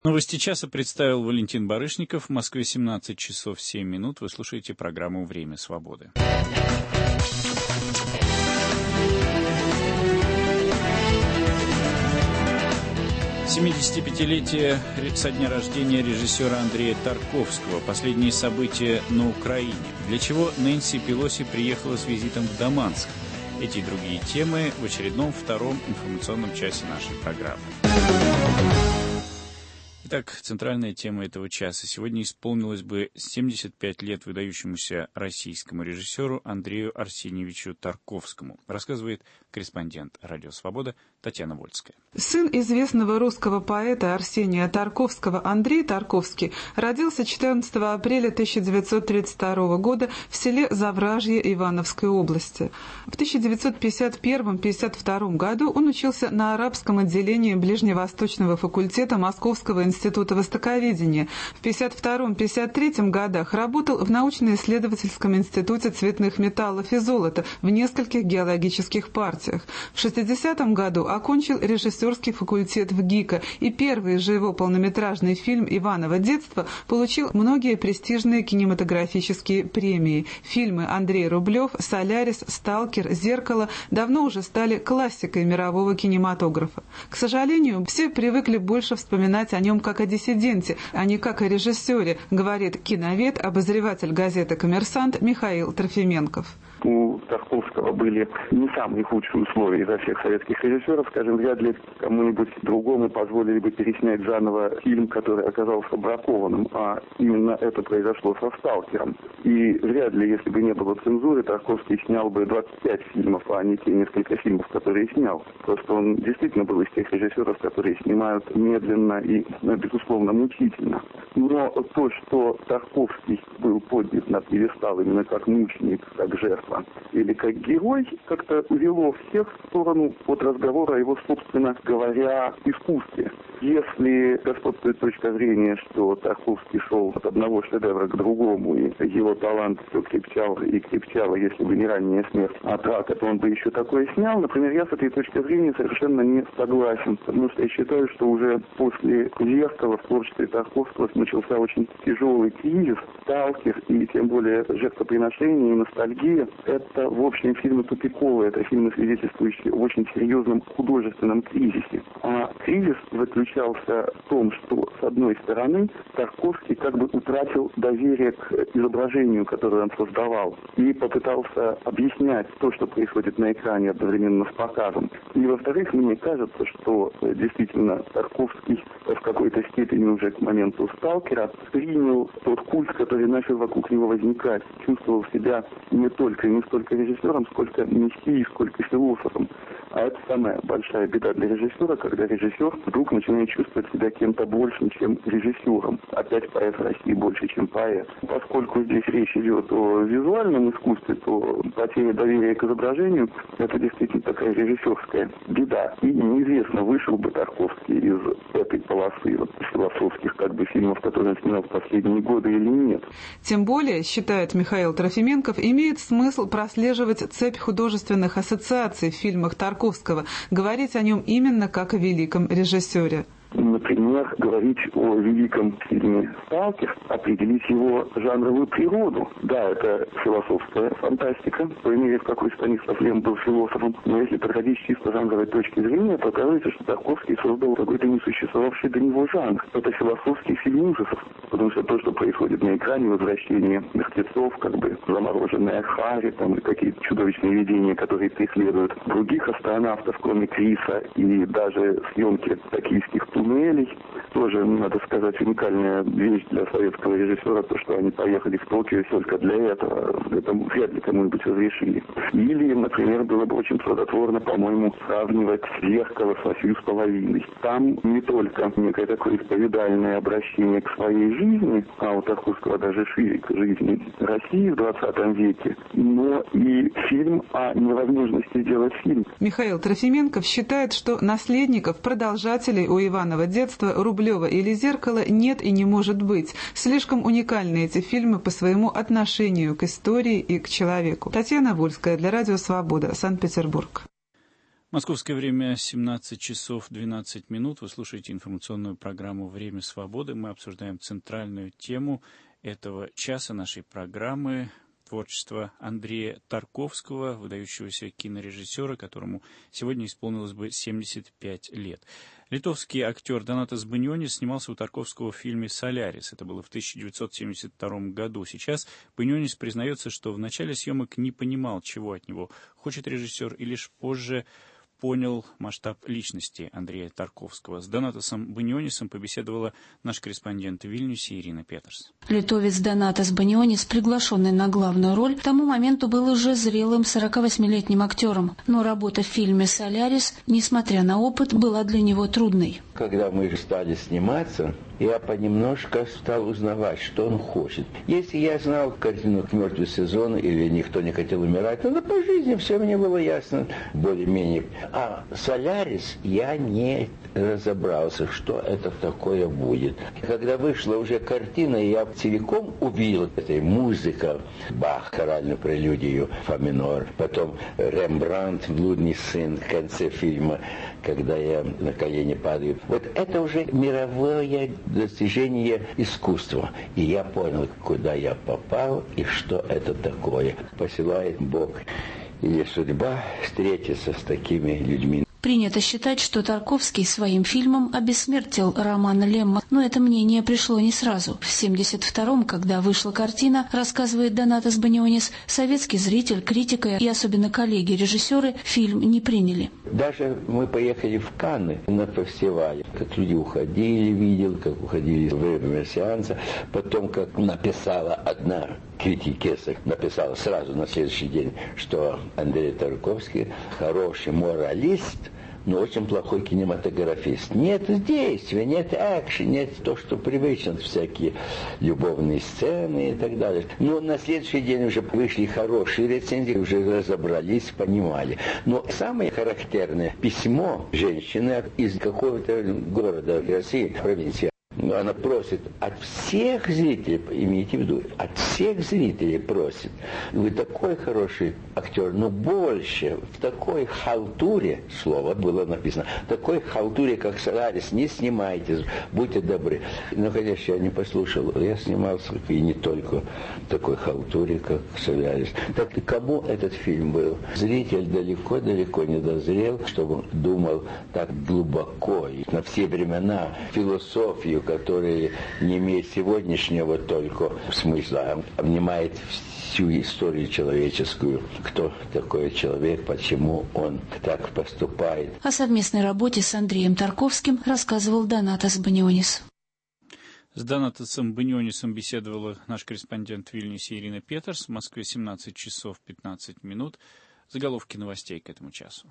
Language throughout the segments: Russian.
Новости часа представил Валентин Барышников. В Москве 17 часов 7 минут. Вы слушаете программу «Время свободы». 75-летие со дня рождения режиссера Андрея Тарковского. Последние события на Украине. Для чего Нэнси Пелоси приехала с визитом в Дамаск? Эти и другие темы в очередном втором информационном часе нашей программы. Итак, центральная тема этого часа. Сегодня исполнилось бы 75 лет выдающемуся российскому режиссеру Андрею Арсеньевичу Тарковскому, рассказывает корреспондент «Радио Свобода» Татьяна Вольская. Сын известного русского поэта Арсения Тарковского Андрей Тарковский родился 14 апреля 1932 года в селе Завражье Ивановской области. В 1951-1952 году он учился на арабском отделении Ближневосточного факультета Московского института востоковедения. В 1952-1953 годах работал в научно-исследовательском институте цветных металлов и золота в нескольких геологических партиях. В 1960 году окончил режиссерский факультет в ГИКа, и первый же его полнометражный фильм «Иваново детство» получил многие престижные кинематографические премии. Фильмы Андрей Рублев, «Солярис», «Сталкер», «Зеркало» давно уже стали классикой мирового кинематографа. К сожалению, все привыкли больше вспоминать о нем как о диссиденте, а не как о режиссере, говорит киновед, обозреватель газеты «Коммерсант» Михаил Трофименков. У Тарковского были не самые худшие условия изо всех советских режиссеров. Скажем, вряд ли кому-нибудь другому позволили бы переснять заново фильм, который оказался бракованным, а именно это произошло со «Сталкером». И вряд ли, если бы не было цензуры, Тарковский снял бы 25 фильмов, а не те несколько фильмов, которые снял. Просто он действительно был из тех режиссеров, которые снимают медленно и, безусловно, мучительно. Но то, что Тарковский был поднят на пьедестал именно как мученик, как жертва, или как герой, как-то увело всех в сторону от разговора о его, собственно говоря, искусстве. Если господствует точка зрения, что Тарковский шел от одного шедевра к другому, и его талант все крепчал и крепчал, если бы не ранняя смерть от рака, то он бы еще такое снял. Например, я с этой точки зрения совершенно не согласен, потому что я считаю, что уже после «Зеркала» в творчестве Тарковского начался очень тяжелый кризис. «Сталкер» и тем более «Жертвоприношение» и «Ностальгия» — это, в общем, фильмы тупиковые, это фильмы, свидетельствующие о очень серьезном художественном кризисе. А кризис заключался в том, что, с одной стороны, Тарковский как бы утратил доверие к изображению, которое он создавал, и попытался объяснять то, что происходит на экране, одновременно с показом. И, во-вторых, мне кажется, что действительно Тарковский в какой-то степени уже к моменту «Сталкера» принял тот культ, который начал вокруг него возникать, чувствовал себя не столько режиссером, сколько мессией, сколько философом. А это самая большая беда для режиссера, когда режиссер вдруг начинает чувствовать себя кем-то большим, чем режиссером. Опять поэт в России больше, чем поэт. Поскольку здесь речь идет о визуальном искусстве, то потеря доверия к изображению — это действительно такая режиссерская беда. И неизвестно, вышел бы Тарковский из этой полосы философских фильмов, которые он снял в последние годы, или нет. Тем более, считает Михаил Трофименков, имеет смысл прослеживать цепь художественных ассоциаций в фильмах Тарковского, говорить о нем именно как о великом режиссере. Например, говорить о великом фильме «Сталкер», определить его жанровую природу. Да, это философская фантастика, по мере в какой Станислав Лем был философом. Но если подходить с чисто жанровой точки зрения, то оказывается, что Тарковский создал какой-то несуществовавший до него жанр. Это философский фильм ужасов. Потому что то, что происходит на экране, возвращение мертвецов, замороженная Харри, и какие-то чудовищные видения, которые преследуют других астронавтов, кроме Криса, и даже съемки токийских туннелей. Тоже, надо сказать, уникальная вещь для советского режиссера, то, что они поехали в Токио только для этого. Это вряд ли кому-нибудь разрешили. Или, например, было бы очень плодотворно, по-моему, сравнивать «Зеркало» с «8 с половиной». Там не только некое такое исповедальное обращение к своей жизни, а у Тарковского даже шире к жизни России в 20 веке, но и фильм о невозможности сделать фильм. Михаил Трофименков считает, что наследников, продолжателей у Иванова детства, Рублева или «Зеркала» нет и не может быть. Слишком уникальны эти фильмы по своему отношению к истории и к человеку. Татьяна Вольская для Радио Свобода, Санкт-Петербург. Московское время 17 часов 12 минут. Вы слушаете информационную программу «Время свободы». Мы обсуждаем центральную тему этого часа нашей программы — творчество Андрея Тарковского, выдающегося кинорежиссера, которому сегодня исполнилось бы 75 лет. Литовский актер Донатас Банионис снимался у Тарковского в фильме «Солярис». Это было в 1972 году. Сейчас Банионис признается, что в начале съемок не понимал, чего от него хочет режиссер, и лишь позже понял масштаб личности Андрея Тарковского. С Донатасом Банионисом побеседовала наш корреспондент в Вильнюсе Ирина Петерс. Литовец Донатас Банионис, приглашенный на главную роль, к тому моменту был уже зрелым 48-летним актером. Но работа в фильме «Солярис», несмотря на опыт, была для него трудной. Когда мы стали сниматься, я понемножку стал узнавать, что он хочет. Если я знал картину «Мертвый сезон» или «Никто не хотел умирать», то по жизни все мне было ясно более-менее. А «Солярис» я не разобрался, что это такое будет. Когда вышла уже картина, я целиком увидел этой музыка, Бах, хоральную прелюдию, фа минор, потом Рембрандт, «Блудный сын» в конце фильма, когда я на колени падаю. Вот это уже мировое достижение искусства. И я понял, куда я попал и что это такое. Посылает Бог или судьба встретиться с такими людьми. Принято считать, что Тарковский своим фильмом обессмертил Романа Лемма, но это мнение пришло не сразу. В 1972-м, когда вышла картина, рассказывает Донатас Банионис, советский зритель, критика и особенно коллеги-режиссеры фильм не приняли. Даже мы поехали в Канны на фестиваль, как люди уходили, видел, как уходили во время сеанса, потом как написала одна критикесса, написала сразу на следующий день, что Андрей Тарковский хороший моралист, но очень плохой кинематографист. Нет действия, нет экшена, нет то, что привычно, всякие любовные сцены и так далее. Но на следующий день уже вышли хорошие рецензии, уже разобрались, понимали. Но самое характерное письмо женщины из какого-то города России, провинции. Она просит от всех зрителей, имейте в виду, от всех зрителей просит: вы такой хороший актер, но больше в такой халтуре, слово было написано, такой халтуре, как «Солярис», не снимайте, будьте добры. Но, конечно, я не послушал, я снимался и не только в такой халтуре, как «Солярис». Так и кому этот фильм был? Зритель далеко-далеко не дозрел, чтобы думал так глубоко и на все времена философию, который не имеет сегодняшнего только смысла, а обнимает всю историю человеческую. Кто такой человек, почему он так поступает. О совместной работе с Андреем Тарковским рассказывал Донатас Банионис. С Донатасом Банионисом беседовала наш корреспондент в Вильнюсе Ирина Петерс. В Москве 17 часов 15 минут. Заголовки новостей к этому часу.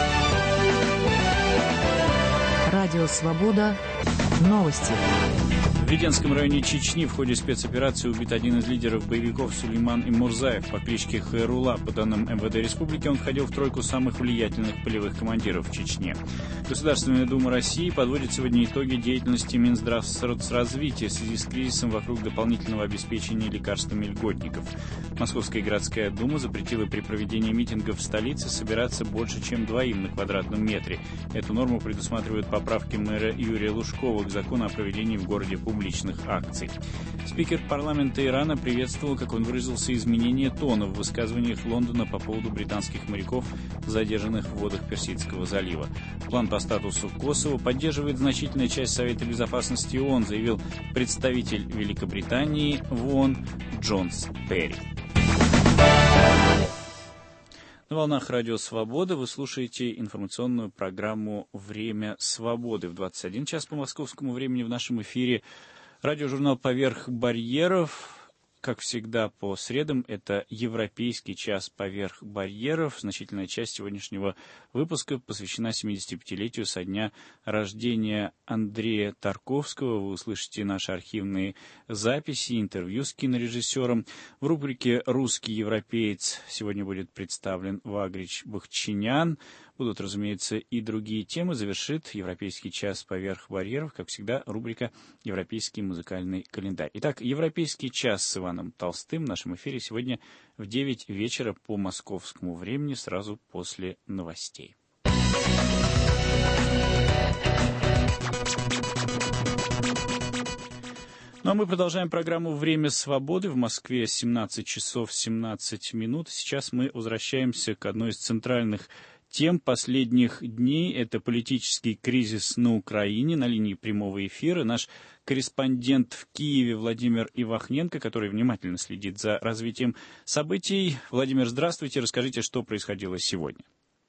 Радио «Свобода». Новости. В Веденском районе Чечни в ходе спецоперации убит один из лидеров боевиков Сулейман Имурзаев по кличке Хайрула. По данным МВД Республики, он входил в тройку самых влиятельных полевых командиров в Чечне. Государственная Дума России подводит сегодня итоги деятельности Минздравсоцразвития в связи с кризисом вокруг дополнительного обеспечения лекарствами льготников. Московская городская дума запретила при проведении митингов в столице собираться больше, чем двоим на квадратном метре. Эту норму предусматривают поправки мэра Юрия Лужкова к закону о проведении в городе публичных акций. Спикер парламента Ирана приветствовал, как он выразился, изменение тона в высказываниях Лондона по поводу британских моряков, задержанных в водах Персидского залива. План по статусу Косово поддерживает значительная часть Совета Безопасности ООН, заявил представитель Великобритании в ООН Джонс Перри. На волнах Радио Свобода вы слушаете информационную программу «Время свободы». В 21 час по московскому времени в нашем эфире радиожурнал «Поверх барьеров». Как всегда, по средам это «Европейский час поверх барьеров». Значительная часть сегодняшнего выпуска посвящена 75-летию со дня рождения Андрея Тарковского. Вы услышите наши архивные записи, интервью с кинорежиссером. В рубрике «Русский европеец» сегодня будет представлен Вагрич Бахчинян. Будут, разумеется, и другие темы. Завершит «Европейский час поверх барьеров», как всегда, рубрика «Европейский музыкальный календарь». Итак, «Европейский час» с Иваном Толстым в нашем эфире сегодня в 9 вечера по московскому времени, сразу после новостей. Ну а мы продолжаем программу «Время свободы». В Москве 17 часов 17 минут. Сейчас мы возвращаемся к одной из центральных тем последних дней. Это политический кризис на Украине. На линии прямого эфира наш корреспондент в Киеве Владимир Ивахненко, который внимательно следит за развитием событий. Владимир, здравствуйте. Расскажите, что происходило сегодня.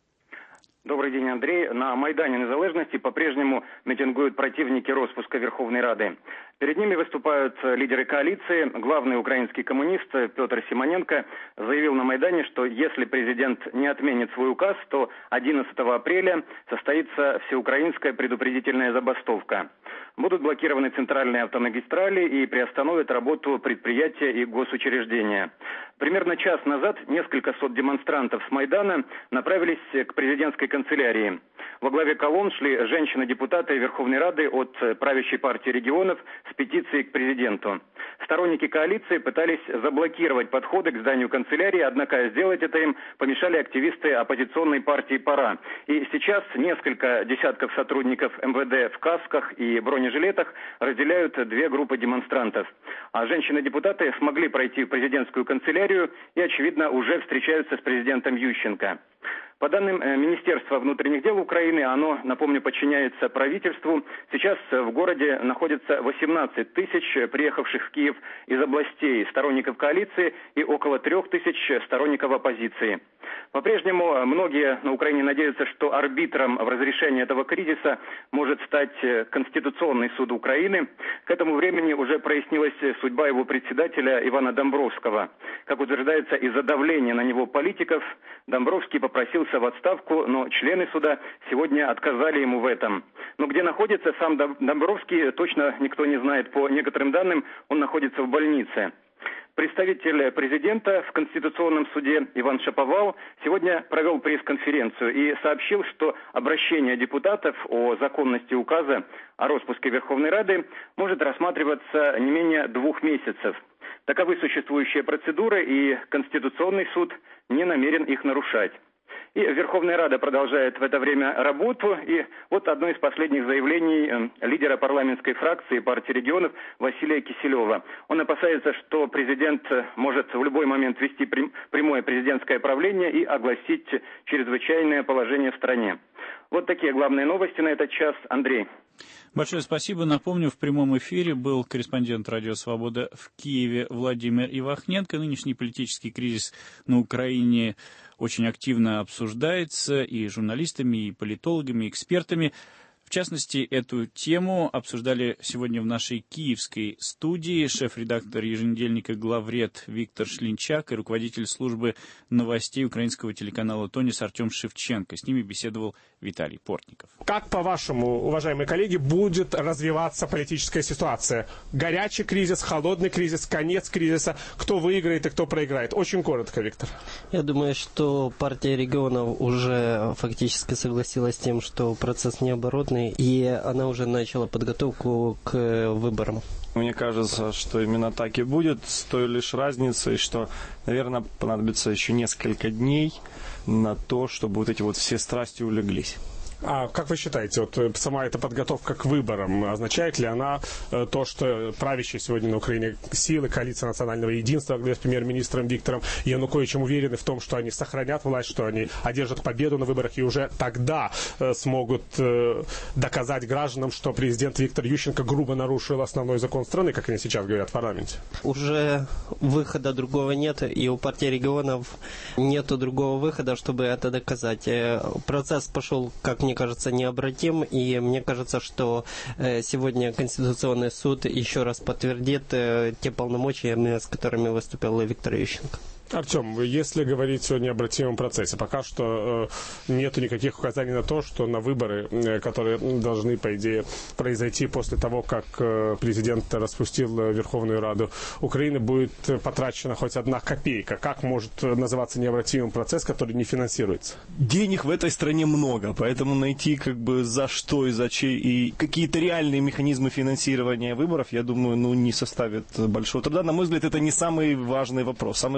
Добрый день, Андрей. На Майдане Незалежности по-прежнему митингуют противники распуска Верховной Рады. Перед ними выступают лидеры коалиции. Главный украинский коммунист Петр Симоненко заявил на Майдане, что если президент не отменит свой указ, то 11 апреля состоится всеукраинская предупредительная забастовка. Будут блокированы центральные автомагистрали и приостановят работу предприятия и госучреждения. Примерно час назад несколько сот демонстрантов с Майдана направились к президентской канцелярии. Во главе колонн шли женщины-депутаты Верховной Рады от правящей партии регионов с петицией к президенту. Сторонники коалиции пытались заблокировать подходы к зданию канцелярии, однако сделать это им помешали активисты оппозиционной партии «Пора». И сейчас несколько десятков сотрудников МВД в касках и бронежилетах разделяют две группы демонстрантов. А женщины-депутаты смогли пройти в президентскую канцелярию и, очевидно, уже встречаются с президентом Ющенко. По данным Министерства внутренних дел Украины, оно, напомню, подчиняется правительству. Сейчас в городе находится 18 тысяч приехавших в Киев из областей сторонников коалиции и около 3 тысяч сторонников оппозиции. По-прежнему многие на Украине надеются, что арбитром в разрешении этого кризиса может стать Конституционный суд Украины. К этому времени уже прояснилась судьба его председателя Ивана Домбровского. Как утверждается, из-за давления на него политиков Домбровский попросился в отставку, но члены суда сегодня отказали ему в этом. Но где находится сам Домбровский, точно никто не знает. По некоторым данным, он находится в больнице. Представитель президента в Конституционном суде Иван Шаповал сегодня провел пресс-конференцию и сообщил, что обращение депутатов о законности указа о распуске Верховной Рады может рассматриваться не менее 2 месяцев. Таковы существующие процедуры, и Конституционный суд не намерен их нарушать. И Верховная Рада продолжает в это время работу. И вот одно из последних заявлений лидера парламентской фракции партии регионов Василия Киселева. Он опасается, что президент может в любой момент ввести прямое президентское правление и огласить чрезвычайное положение в стране. Вот такие главные новости на этот час. Андрей. Большое спасибо. Напомню, в прямом эфире был корреспондент «Радио Свобода» в Киеве Владимир Ивахненко. Нынешний политический кризис на Украине очень активно обсуждается и журналистами, и политологами, и экспертами. В частности, эту тему обсуждали сегодня в нашей киевской студии шеф-редактор еженедельника «Главред» Виктор Шлинчак и руководитель службы новостей украинского телеканала «Тонис» Артем Шевченко. С ними беседовал Виталий Портников. Как, по-вашему, уважаемые коллеги, будет развиваться политическая ситуация? Горячий кризис, холодный кризис, конец кризиса? Кто выиграет и кто проиграет? Очень коротко, Виктор. Я думаю, что партия регионов уже фактически согласилась с тем, что процесс необоротный, и она уже начала подготовку к выборам. Мне кажется, что именно так и будет, с той лишь разницей, что, наверное, понадобится еще несколько дней на то, чтобы вот эти вот все страсти улеглись. А как вы считаете, вот сама эта подготовка к выборам, означает ли она то, что правящие сегодня на Украине силы, коалиция национального единства, с премьер-министром Виктором Януковичем уверены в том, что они сохранят власть, что они одержат победу на выборах и уже тогда смогут доказать гражданам, что президент Виктор Ющенко грубо нарушил основной закон страны, как они сейчас говорят в парламенте? Уже выхода другого нет, и у партии регионов нету другого выхода, чтобы это доказать. Процесс пошел, как мне кажется, необратим, и мне кажется, что сегодня Конституционный суд еще раз подтвердит те полномочия, с которыми выступил Виктор Ющенко. Артем, если говорить о необратимом процессе, пока что нету никаких указаний на то, что на выборы, которые должны, по идее, произойти после того, как президент распустил Верховную Раду Украины, будет потрачена хоть 1 копейка. Как может называться необратимым процесс, который не финансируется? Денег в этой стране много, поэтому найти за что и за чей и какие-то реальные механизмы финансирования выборов, я думаю, не составит большого труда. На мой взгляд, это не самый важный вопрос. Самый важный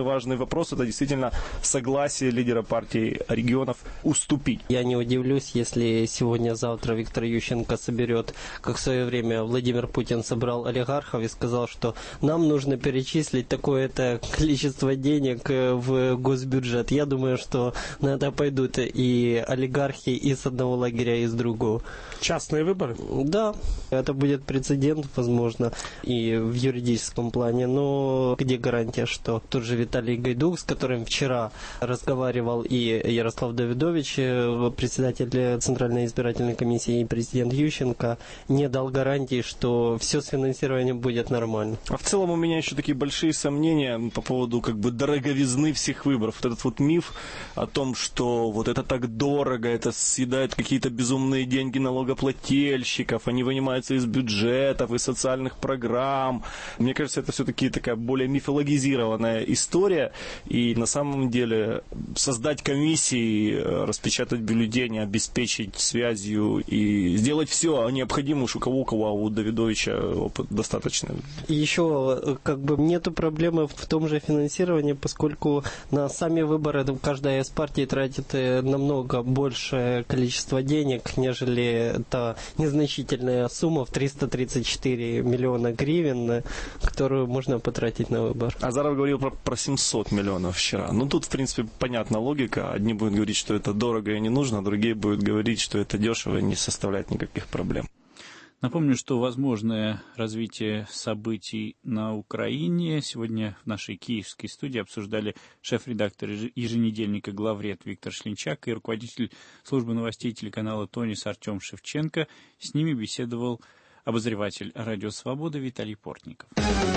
вопрос — это действительно согласие лидера партии регионов уступить. Я не удивлюсь, если сегодня-завтра Виктор Ющенко соберет, как в свое время Владимир Путин собрал олигархов и сказал, что нам нужно перечислить такое-то количество денег в госбюджет. Я думаю, что на это пойдут и олигархи и с одного лагеря, и с другого. Частные выборы? Да, это будет прецедент, возможно, и в юридическом плане, но где гарантия, что тот же Виталий Гайдук, с которым вчера разговаривал и Ярослав Давидович, председатель Центральной избирательной комиссии, и президент Ющенко, не дал гарантии, что все с финансированием будет нормально. А в целом у меня еще такие большие сомнения по поводу дороговизны всех выборов. Вот этот вот миф о том, что вот это так дорого, это съедает какие-то безумные деньги налогоплательщиков, они вынимаются из бюджетов, из социальных программ. Мне кажется, это все-таки такая более мифологизированная история. И на самом деле создать комиссии, распечатать бюллетени, обеспечить связью и сделать все необходимое уж у кого, а у Давидовича опыт достаточно. И еще нету проблемы в том же финансировании, поскольку на сами выборы каждая из партий тратит намного большее количество денег, нежели та незначительная сумма в 334 миллиона гривен, которую можно потратить на выбор. Азаров говорил про 700 миллионов вчера. Тут, в принципе, понятна логика. Одни будут говорить, что это дорого и не нужно, другие будут говорить, что это дешево и не составляет никаких проблем. Напомню, что возможное развитие событий на Украине сегодня в нашей киевской студии обсуждали шеф-редактор еженедельника «Главред» Виктор Шлинчак и руководитель службы новостей телеканала «Тонис» Артем Шевченко. С ними беседовал обозреватель «Радио Свобода» Виталий Портников.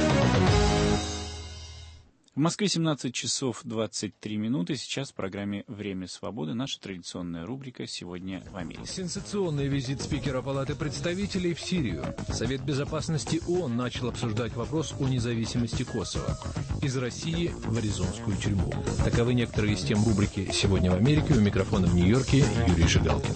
В Москве 17 часов 23 минуты. Сейчас в программе «Время свободы» наша традиционная рубрика «Сегодня в Америке». Сенсационный визит спикера Палаты представителей в Сирию. Совет безопасности ООН начал обсуждать вопрос о независимости Косово. Из России в аризонскую тюрьму. Таковы некоторые из тем рубрики «Сегодня в Америке». У микрофона в Нью-Йорке Юрий Жигалкин.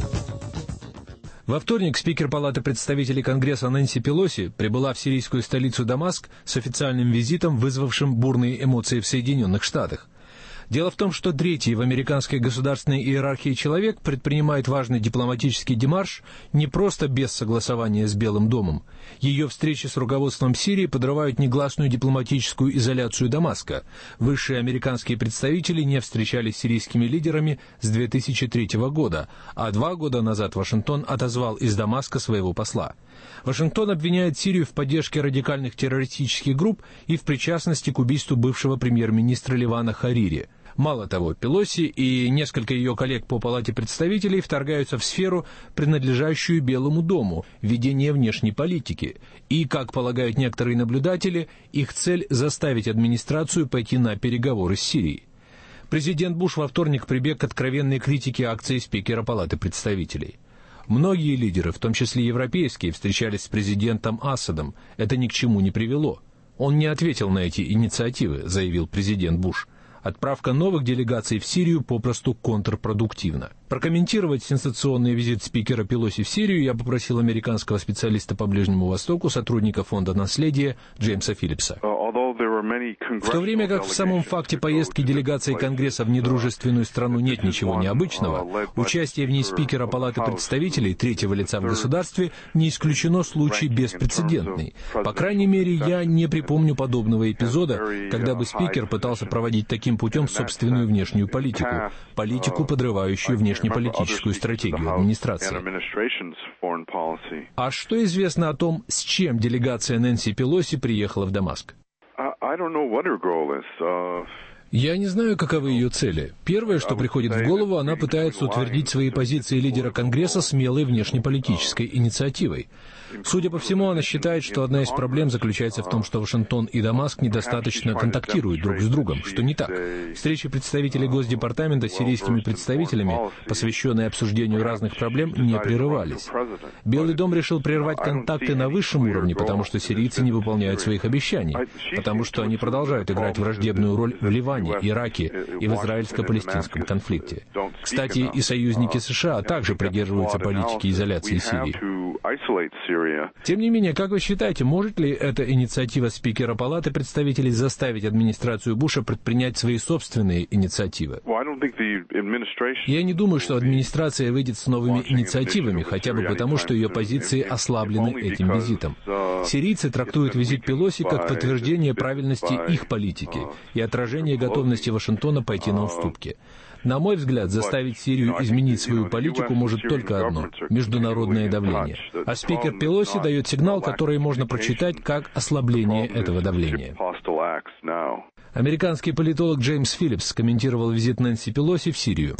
Во вторник спикер Палаты представителей Конгресса Нэнси Пелоси прибыла в сирийскую столицу Дамаск с официальным визитом, вызвавшим бурные эмоции в Соединенных Штатах. Дело в том, что третий в американской государственной иерархии человек предпринимает важный дипломатический демарш не просто без согласования с Белым домом. Ее встречи с руководством Сирии подрывают негласную дипломатическую изоляцию Дамаска. Высшие американские представители не встречались с сирийскими лидерами с 2003 года, а 2 года назад Вашингтон отозвал из Дамаска своего посла. Вашингтон обвиняет Сирию в поддержке радикальных террористических групп и в причастности к убийству бывшего премьер-министра Ливана Харири. Мало того, Пелоси и несколько ее коллег по Палате представителей вторгаются в сферу, принадлежащую Белому дому, ведение внешней политики. И, как полагают некоторые наблюдатели, их цель — заставить администрацию пойти на переговоры с Сирией. Президент Буш во вторник прибег к откровенной критике акции спикера Палаты представителей. Многие лидеры, в том числе европейские, встречались с президентом Асадом. Это ни к чему не привело. Он не ответил на эти инициативы, заявил президент Буш. Отправка новых делегаций в Сирию попросту контрпродуктивна. Прокомментировать сенсационный визит спикера Пелоси в Сирию я попросил американского специалиста по Ближнему Востоку, сотрудника Фонда наследия Джеймса Филлипса. В то время как в самом факте поездки делегации Конгресса в недружественную страну нет ничего необычного, участие в ней спикера Палаты представителей, третьего лица в государстве, не исключено случай беспрецедентный. По крайней мере, я не припомню подобного эпизода, когда бы спикер пытался проводить таким путем собственную внешнюю политику, подрывающую внешнеполитическую стратегию администрации. А что известно о том, с чем делегация Нэнси Пелоси приехала в Дамаск? Я не знаю, каковы ее цели. Первое, что приходит в голову, она пытается утвердить свои позиции лидера Конгресса смелой внешнеполитической инициативой. Судя по всему, она считает, что одна из проблем заключается в том, что Вашингтон и Дамаск недостаточно контактируют друг с другом, что не так. Встречи представителей Госдепартамента с сирийскими представителями, посвященные обсуждению разных проблем, не прерывались. Белый дом решил прервать контакты на высшем уровне, потому что сирийцы не выполняют своих обещаний, потому что они продолжают играть враждебную роль в Ливане. Иране, Ираке и в израильско-палестинском конфликте. Кстати, и союзники США также придерживаются политики изоляции Сирии. Тем не менее, как вы считаете, может ли эта инициатива спикера Палаты представителей заставить администрацию Буша предпринять свои собственные инициативы? Я не думаю, что администрация выйдет с новыми инициативами, хотя бы потому, что ее позиции ослаблены этим визитом. Сирийцы трактуют визит Пелоси как подтверждение правильности их политики и отражение готовности Вашингтона пойти на уступки. На мой взгляд, заставить Сирию изменить свою политику может только одно – международное давление. А спикер Пелоси дает сигнал, который можно прочитать как ослабление этого давления. Американский политолог Джеймс Филлипс комментировал визит Нэнси Пелоси в Сирию.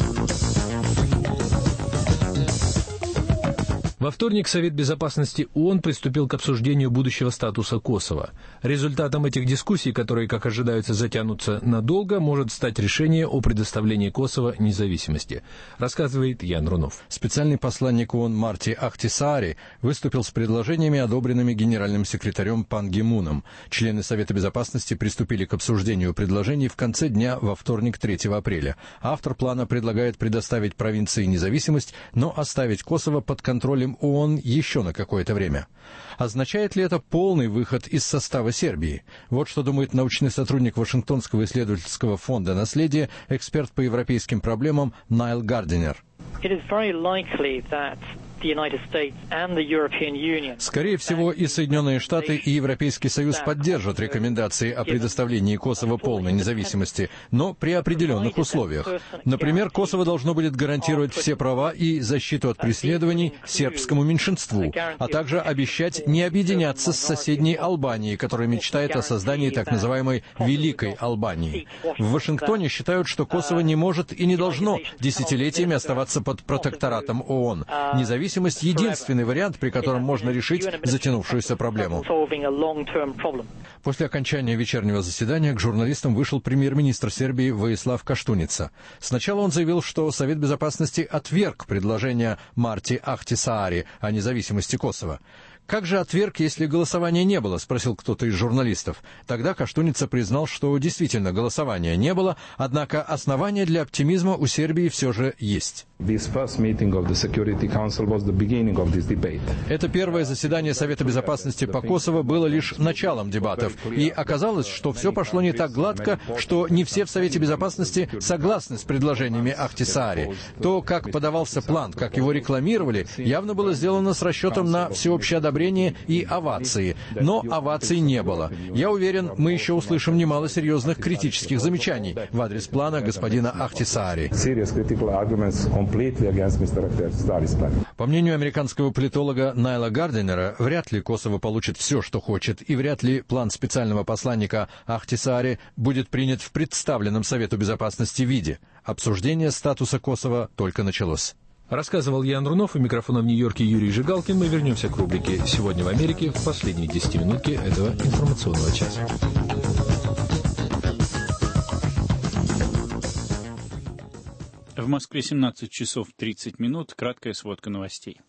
Во вторник Совет Безопасности ООН приступил к обсуждению будущего статуса Косово. Результатом этих дискуссий, которые, как ожидается, затянутся надолго, может стать решение о предоставлении Косово независимости, рассказывает Ян Рунов. Специальный посланник ООН Марти Ахтисаари выступил с предложениями, одобренными генеральным секретарем Пан Ги Муном. Члены Совета Безопасности приступили к обсуждению предложений в конце дня во вторник, 3 апреля. Автор плана предлагает предоставить провинции независимость, но оставить Косово под контролем ООН еще на какое-то время. Означает ли это полный выход из состава Сербии? Вот что думает научный сотрудник Вашингтонского исследовательского фонда «Наследие», эксперт по европейским проблемам Найл Гардинер. Скорее всего, и Соединенные Штаты, и Европейский Союз поддержат рекомендации о предоставлении Косово полной независимости, но при определенных условиях. Например, Косово должно будет гарантировать все права и защиту от преследований сербскому меньшинству, а также обещать не объединяться с соседней Албанией, которая мечтает о создании так называемой «Великой Албании». В Вашингтоне считают, что Косово не может и не должно десятилетиями оставаться под протекторатом ООН. Независимость — единственный вариант, при котором можно решить затянувшуюся проблему. После окончания вечернего заседания к журналистам вышел премьер-министр Сербии Воислав Каштуница. Сначала он заявил, что Совет Безопасности отверг предложение Марти Ахтисаари о независимости Косово. «Как же отверг, если голосования не было?» — спросил кто-то из журналистов. Тогда Каштуница признал, что действительно голосования не было, однако основания для оптимизма у Сербии все же есть. Это первое заседание Совета Безопасности по Косово было лишь началом дебатов, и оказалось, что все пошло не так гладко, что не все в Совете Безопасности согласны с предложениями Ахтисаари. То, как подавался план, как его рекламировали, явно было сделано с расчетом на всеобщее одобрение и овации. Но оваций не было. Я уверен, мы еще услышим немало серьезных критических замечаний в адрес плана господина Ахтисаари. По мнению американского политолога Найла Гардинера, вряд ли Косово получит все, что хочет, и вряд ли план специального посланника Ахтисаари будет принят в представленном Совету Безопасности виде. Обсуждение статуса Косово только началось. Рассказывал Ян Рунов, у микрофона в Нью-Йорке Юрий Жигалкин. Мы вернемся к рубрике «Сегодня в Америке» в последние 10 минутки этого информационного часа. В Москве 17 часов 30 минут. Краткая сводка новостей.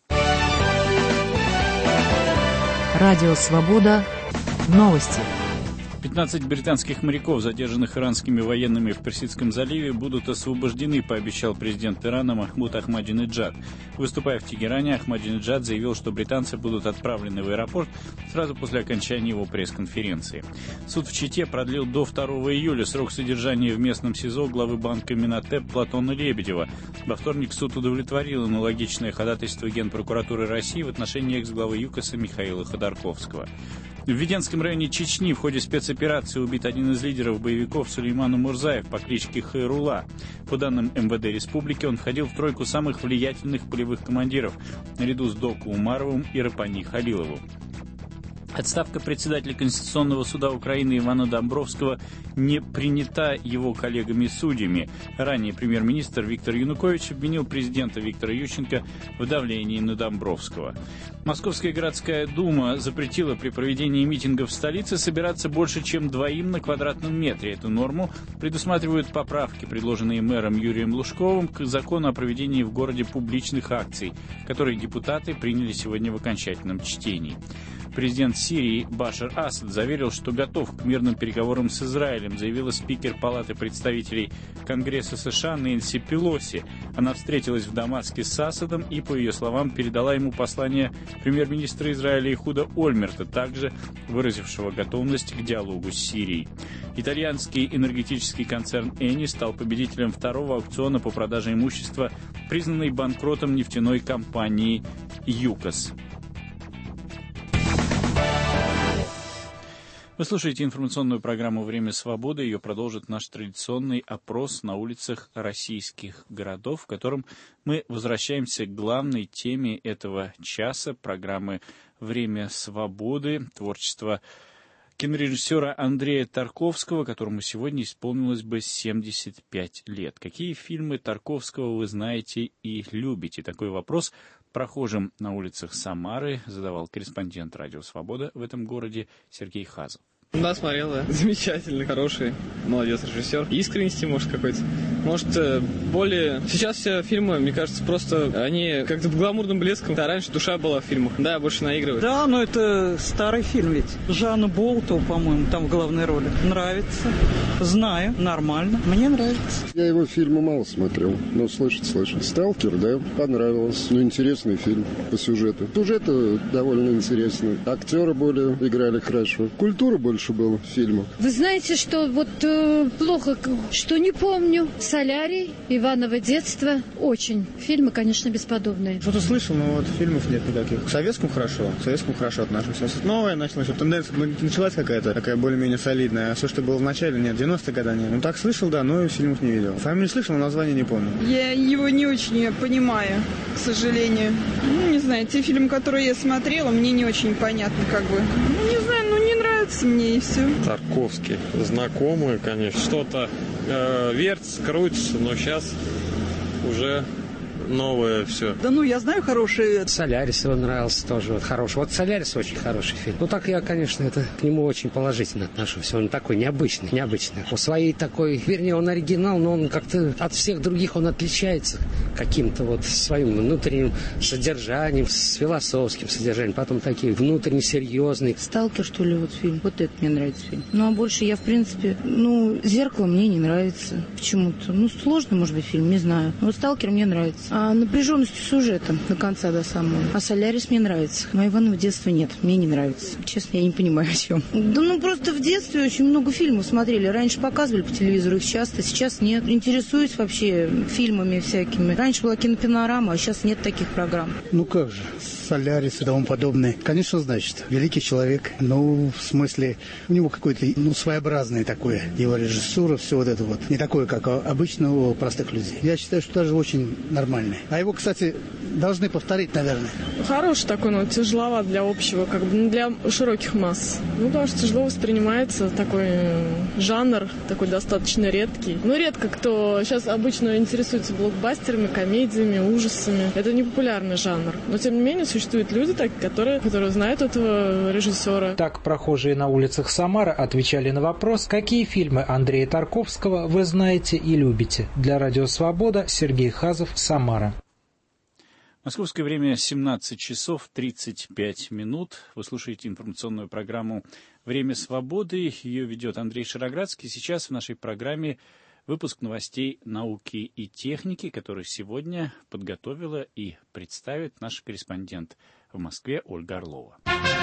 Радио «Свобода». Новости. 15 британских моряков, задержанных иранскими военными в Персидском заливе, будут освобождены, пообещал президент Ирана Махмуд Ахмадинеджад. Выступая в Тегеране, Ахмадинеджад заявил, что британцы будут отправлены в аэропорт сразу после окончания его пресс-конференции. Суд в Чите продлил до 2 июля срок содержания в местном СИЗО главы банка Минатеп Платона Лебедева. Во вторник суд удовлетворил аналогичное ходатайство Генпрокуратуры России в отношении экс-главы ЮКОСа Михаила Ходорковского. В Веденском районе Чечни в ходе спецоперации убит один из лидеров боевиков Сулейман Умурзаев по кличке Хайрула. По данным МВД республики, он входил в тройку самых влиятельных полевых командиров, наряду с Доку Умаровым и Рапани Халиловым. Отставка председателя Конституционного суда Украины Ивана Домбровского не принята его коллегами-судьями. Ранее премьер-министр Виктор Янукович обвинил президента Виктора Ющенко в давлении на Домбровского. Московская городская дума запретила при проведении митингов в столице собираться больше, чем 2 на квадратном метре. Эту норму предусматривают поправки, предложенные мэром Юрием Лужковым к закону о проведении в городе публичных акций, которые депутаты приняли сегодня в окончательном чтении. Президент Сирии Башар Асад заверил, что готов к мирным переговорам с Израилем, заявила спикер Палаты представителей Конгресса США Нэнси Пелоси. Она встретилась в Дамаске с Асадом и, по ее словам, передала ему послание премьер-министра Израиля Эхуда Ольмерта, также выразившего готовность к диалогу с Сирией. Итальянский энергетический концерн Eni стал победителем второго аукциона по продаже имущества, признанной банкротом нефтяной компании ЮКОС. Вы слушаете информационную программу «Время свободы». Ее продолжит наш традиционный опрос на улицах российских городов, в котором мы возвращаемся к главной теме этого часа программы «Время свободы», творчество кинорежиссера Андрея Тарковского, которому сегодня исполнилось бы 75 лет. Какие фильмы Тарковского вы знаете и любите? Такой вопрос прохожим на улицах Самары задавал корреспондент «Радио Свобода» в этом городе Сергей Хазов. Да, смотрел, да. Замечательный, хороший, молодец режиссер. Искренности, может, какой-то. Может, более... Сейчас все фильмы, мне кажется, просто они как-то гламурным блеском. А раньше душа была в фильмах. Да, больше наигрывает. Да, но это старый фильм ведь. Жанна Болтова, по-моему, там в главной роли. Нравится. Знаю, нормально. Мне нравится. Я его фильмы мало смотрел, но слышать. «Сталкер», да, понравилось. Ну, интересный фильм по сюжету. Сюжет довольно интересный. Актеры более играли хорошо. Культура больше было в фильмах. Вы знаете, что вот плохо, что не помню. «Солярий», «Иваново детство». Очень. Фильмы, конечно, бесподобные. Что-то слышал, но вот фильмов нет никаких. К советскому хорошо отношусь. Новая началась, вот тенденция началась какая-то, такая более-менее солидная. А все, что было в начале, нет, 90-е годы нет. Ну так слышал, да, но фильмов не видел. Фамилию слышал, но название не помню. Я его не очень понимаю, к сожалению. Ну, не знаю, те фильмы, которые я смотрела, мне не очень понятны, как бы. Ну, не знаю, не нравится мне и все. Тарковский. Знакомые, конечно. Что-то вертится, крутится, но сейчас уже новое все. Да ну, я знаю хорошие. «Солярис» его нравился тоже. Вот хороший. Вот «Солярис» очень хороший фильм. Ну так я, конечно, к нему очень положительно отношусь. Он такой необычный. По своей такой, вернее, он оригинал, но он как-то от всех других он отличается каким-то вот своим внутренним содержанием, с философским содержанием. Потом такие внутренне серьезные. «Сталкер», что ли, вот фильм. Вот это мне нравится фильм. Ну, а больше я, в принципе, «Зеркало» мне не нравится почему-то. Ну, сложный, может быть, фильм, не знаю. Но вот «Сталкер» мне нравится. А напряженностью сюжета до конца, до самого. А «Солярис» мне нравится. Но «Иваново детство» нет, мне не нравится. Честно, я не понимаю, о чем. Да просто в детстве очень много фильмов смотрели. Раньше показывали по телевизору их часто, сейчас нет. Интересуюсь вообще фильмами всякими. Раньше была кинопанорама, а сейчас нет таких программ. Ну как же, «Солярис» и тому подобное. Конечно, значит, великий человек. В смысле, у него какое-то, своеобразное такое. Его режиссура, все вот это вот. Не такое, как обычно у простых людей. Я считаю, что даже очень нормальный. А его, кстати, должны повторить, наверное. Хороший такой, но тяжеловат для общего, для широких масс. Потому что тяжело воспринимается такой жанр, такой достаточно редкий. Редко кто сейчас обычно интересуется блокбастерами, комедиями, ужасами. Это не популярный жанр. Но, тем не менее, существуют люди, которые знают этого режиссера. Так прохожие на улицах Самары отвечали на вопрос, какие фильмы Андрея Тарковского вы знаете и любите. Для «Радио Свобода» Сергей Хазов, Самара. Московское время 17 часов 35 минут. Вы слушаете информационную программу «Время свободы». Ее ведет Андрей Шароградский. Сейчас в нашей программе выпуск новостей науки и техники, который сегодня подготовила и представит наш корреспондент в Москве Ольга Орлова.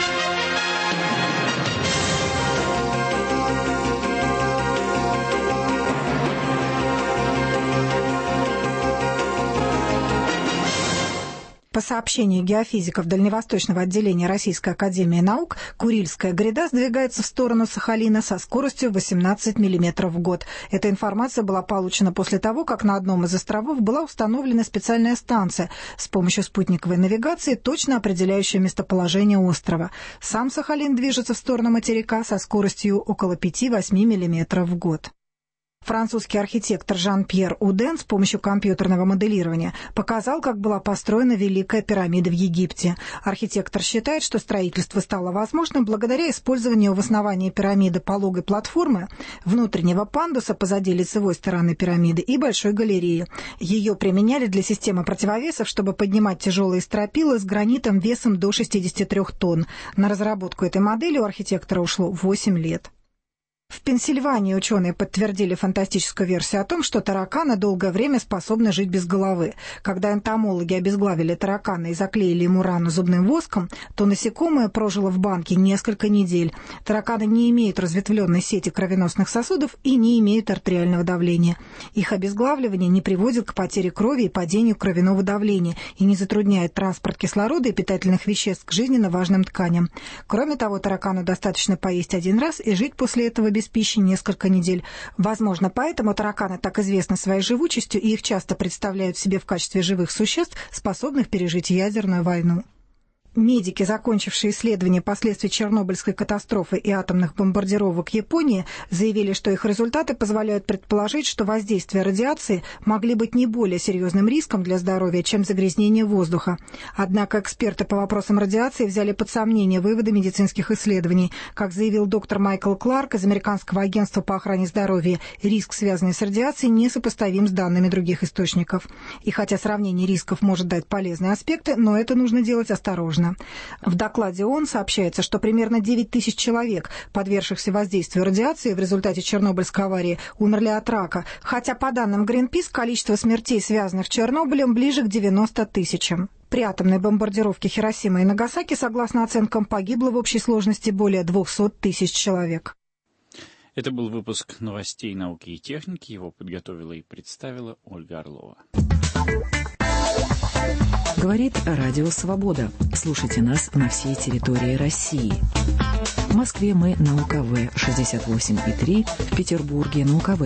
По сообщению геофизиков Дальневосточного отделения Российской академии наук, Курильская гряда сдвигается в сторону Сахалина со скоростью 18 мм в год. Эта информация была получена после того, как на одном из островов была установлена специальная станция с помощью спутниковой навигации, точно определяющая местоположение острова. Сам Сахалин движется в сторону материка со скоростью около 5-8 мм в год. Французский архитектор Жан-Пьер Уден с помощью компьютерного моделирования показал, как была построена Великая пирамида в Египте. Архитектор считает, что строительство стало возможным благодаря использованию в основании пирамиды пологой платформы, внутреннего пандуса позади лицевой стороны пирамиды и большой галереи. Ее применяли для системы противовесов, чтобы поднимать тяжелые стропилы с гранитом весом до 63 тонн. На разработку этой модели у архитектора ушло 8 лет. В Пенсильвании ученые подтвердили фантастическую версию о том, что тараканы долгое время способны жить без головы. Когда энтомологи обезглавили таракана и заклеили ему рану зубным воском, то насекомое прожило в банке несколько недель. Тараканы не имеют разветвленной сети кровеносных сосудов и не имеют артериального давления. Их обезглавливание не приводит к потере крови и падению кровяного давления и не затрудняет транспорт кислорода и питательных веществ к жизненно важным тканям. Кроме того, таракану достаточно поесть один раз и жить после этого без пищи несколько недель. Возможно, поэтому тараканы так известны своей живучестью, и их часто представляют себе в качестве живых существ, способных пережить ядерную войну. Медики, закончившие исследование последствий Чернобыльской катастрофы и атомных бомбардировок Японии, заявили, что их результаты позволяют предположить, что воздействие радиации могли быть не более серьезным риском для здоровья, чем загрязнение воздуха. Однако эксперты по вопросам радиации взяли под сомнение выводы медицинских исследований. Как заявил доктор Майкл Кларк из Американского агентства по охране здоровья, риск, связанный с радиацией, несопоставим с данными других источников. И хотя сравнение рисков может дать полезные аспекты, но это нужно делать осторожно. В докладе ООН сообщается, что примерно 9 тысяч человек, подвергшихся воздействию радиации в результате Чернобыльской аварии, умерли от рака, хотя, по данным Greenpeace, количество смертей, связанных с Чернобылем, ближе к 90 тысячам. При атомной бомбардировке Хиросимы и Нагасаки, согласно оценкам, погибло в общей сложности более 200 тысяч человек. Это был выпуск новостей науки и техники. Его подготовила и представила Ольга Орлова. Говорит Радио Свобода. Слушайте нас на всей территории России. В Москве мы на УКВ 68,3, в Петербурге на УКВ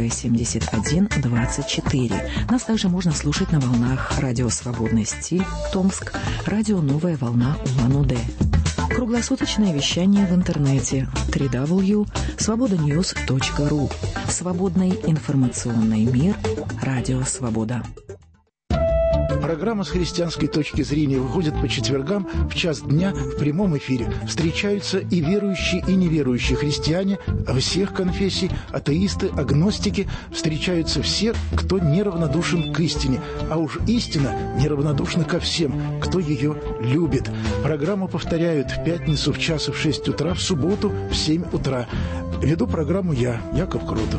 71,24. Нас также можно слушать на волнах Радио Свободный стиль, Томск, Радио Новая волна Улан-Удэ. Круглосуточное вещание в интернете www.svobodanews.ru. Свободный информационный мир. Радио Свобода. Программа с христианской точки зрения выходит по четвергам в час дня в прямом эфире. Встречаются и верующие, и неверующие христиане всех конфессий, атеисты, агностики. Встречаются все, кто неравнодушен к истине. А уж истина неравнодушна ко всем, кто ее любит. Программу повторяют в пятницу в час в 6 утра, в субботу в 7 утра. Веду программу я, Яков Крутов.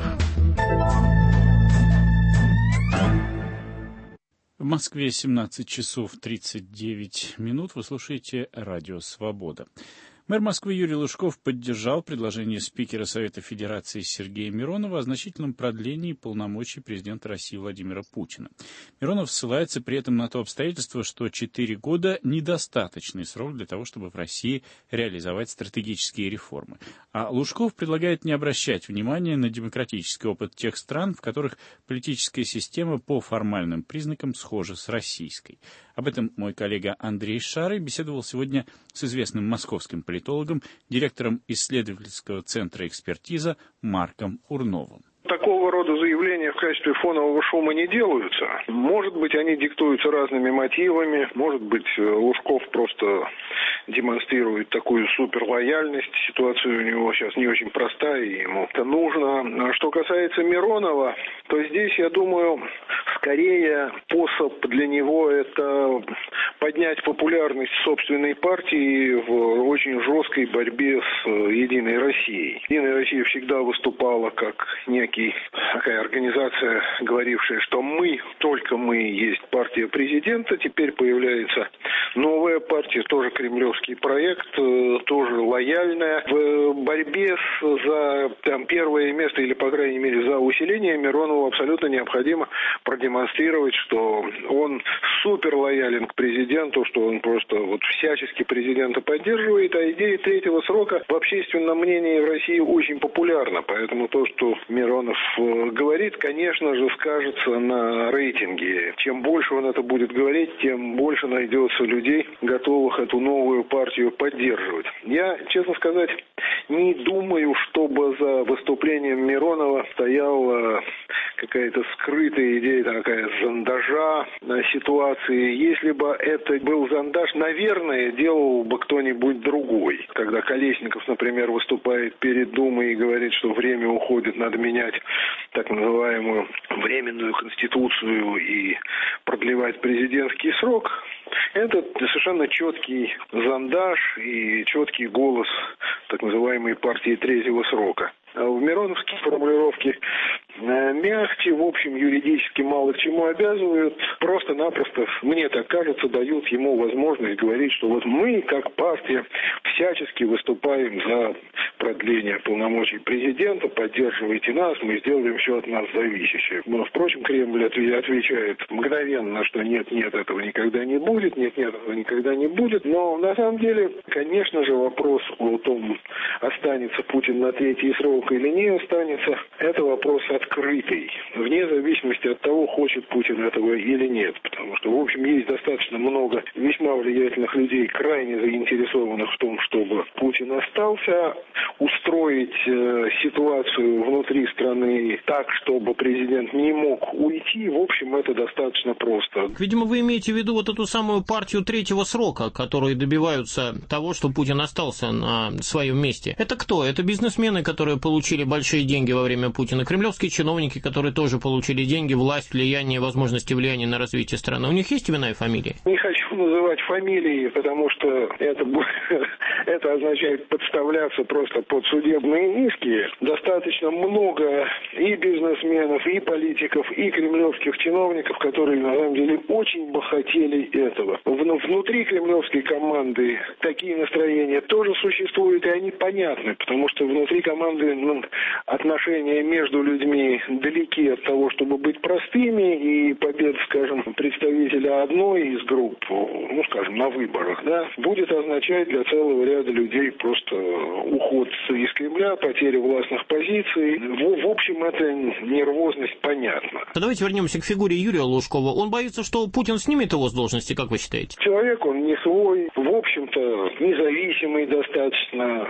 В Москве 17 часов 39 минут. Вы слушаете Радио Свобода. Мэр Москвы Юрий Лужков поддержал предложение спикера Совета Федерации Сергея Миронова о значительном продлении полномочий президента России Владимира Путина. Миронов ссылается при этом на то обстоятельство, что 4 года – недостаточный срок для того, чтобы в России реализовать стратегические реформы. А Лужков предлагает не обращать внимания на демократический опыт тех стран, в которых политическая система по формальным признакам схожа с российской. Об этом мой коллега Андрей Шарый беседовал сегодня с известным московским политологом, директором исследовательского центра «Экспертиза» Марком Урновым. Такого рода заявления в качестве фонового шума не делаются. Может быть, они диктуются разными мотивами. Может быть, Лужков просто демонстрирует такую суперлояльность. Ситуация у него сейчас не очень простая, и ему это нужно. Что касается Миронова, то здесь, я думаю, скорее способ для него это поднять популярность собственной партии в очень жесткой борьбе с «Единой Россией». «Единая Россия» всегда выступала как такая организация, говорившая, что мы, только мы есть партия президента. Теперь появляется новая партия, тоже кремлевский проект, тоже лояльная. В борьбе за первое место, или, по крайней мере, за усиление Миронову абсолютно необходимо продемонстрировать, что он супер лоялен к президенту, что он просто всячески президента поддерживает, а идея третьего срока в общественном мнении в России очень популярна. Поэтому то, что Миронов говорит, конечно же, скажется на рейтинге. Чем больше он это будет говорить, тем больше найдется людей, готовых эту новую партию поддерживать. Я, честно сказать, не думаю, чтобы за выступлением Миронова стоял какая-то скрытая идея такая зондажа ситуации. Если бы это был зондаж, наверное, делал бы кто-нибудь другой. Когда Колесников, например, выступает перед Думой и говорит, что время уходит, надо менять так называемую временную конституцию и продлевать президентский срок, это совершенно четкий зондаж и четкий голос так называемой партии третьего срока. А в мироновские формулировки мягче, в общем, юридически мало к чему обязывают, просто-напросто, мне так кажется, дают ему возможность говорить, что вот мы, как партия, всячески выступаем за продление полномочий президента, поддерживайте нас, мы сделаем все от нас зависящее. Но, впрочем, Кремль отвечает мгновенно, что нет, этого никогда не будет, нет, этого никогда не будет. Но, на самом деле, конечно же, вопрос о том, останется Путин на третий срок или не останется, это вопрос открытый, вне зависимости от того, хочет Путин этого или нет. Потому что, в общем, есть достаточно много весьма влиятельных людей, крайне заинтересованных в том, чтобы Путин остался, устроить ситуацию внутри страны так, чтобы президент не мог уйти. В общем, это достаточно просто. Видимо, вы имеете в виду вот эту самую партию третьего срока, которые добиваются того, что Путин остался на своем месте. Это кто? Это бизнесмены, которые получили большие деньги во время Путина, кремлевские чиновники, которые тоже получили деньги, власть, влияние, возможности влияния на развитие страны. У них есть имена и фамилии? Не хочу называть фамилии, потому что это означает подставляться просто под судебные иски. Достаточно много и бизнесменов, и политиков, и кремлевских чиновников, которые на самом деле очень бы хотели этого. Внутри кремлевской команды такие настроения тоже существуют, и они понятны, потому что внутри команды отношения между людьми далеки от того, чтобы быть простыми, и победа, скажем, представителя одной из групп, скажем, на выборах, будет означать для целого ряда людей просто уход из Кремля, потеря властных позиций. В общем, эта нервозность понятна. Давайте вернемся к фигуре Юрия Лужкова. Он боится, что Путин снимет его с должности, как вы считаете? Человек, он не свой, в общем-то, независимый достаточно.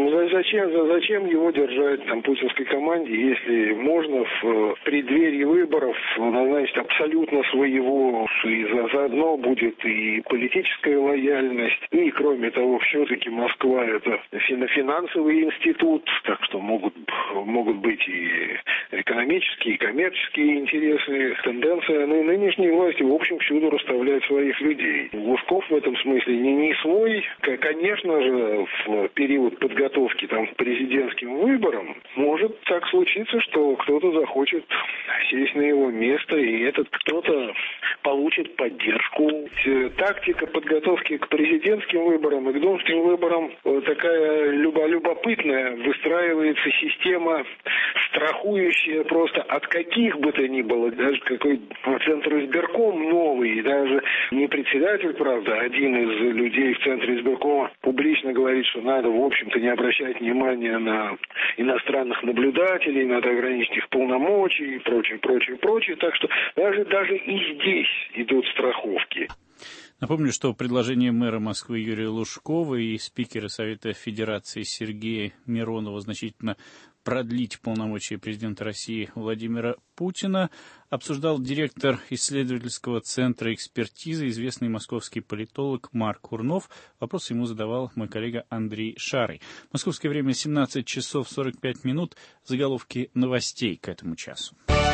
Зачем его держать в путинской команде, если можно в преддверии выборов назначить абсолютно своего, и заодно будет и политическая лояльность, и, кроме того, все-таки Москва — это финансовый институт, так что могут быть и экономические, и коммерческие интересы. Тенденция нынешней власти, в общем, всюду расставляет своих людей. Лужков в этом смысле не свой. Конечно же, в период подготовки к президентским выборам может так случиться, что кто-то захочет сесть на его место, и этот кто-то получит поддержку. Тактика подготовки к президентским выборам и к думским выборам такая любопытная. Выстраивается система, страхующая просто от каких бы то ни было, даже какой Центр избирком новый, даже не председатель, правда, один из людей в Центре избиркома публично говорит, что надо, в общем-то, не обращать внимания на иностранных наблюдателей, надо ограничить их полномочия и прочее. Так что даже и здесь идут страховки. Напомню, что предложение мэра Москвы Юрия Лужкова и спикера Совета Федерации Сергея Миронова значительно продлить полномочия президента России Владимира Путина обсуждал директор исследовательского центра экспертизы, известный московский политолог Марк Курнов. Вопрос ему задавал мой коллега Андрей Шарый. Московское время 17 часов 45 минут. Заголовки новостей к этому часу.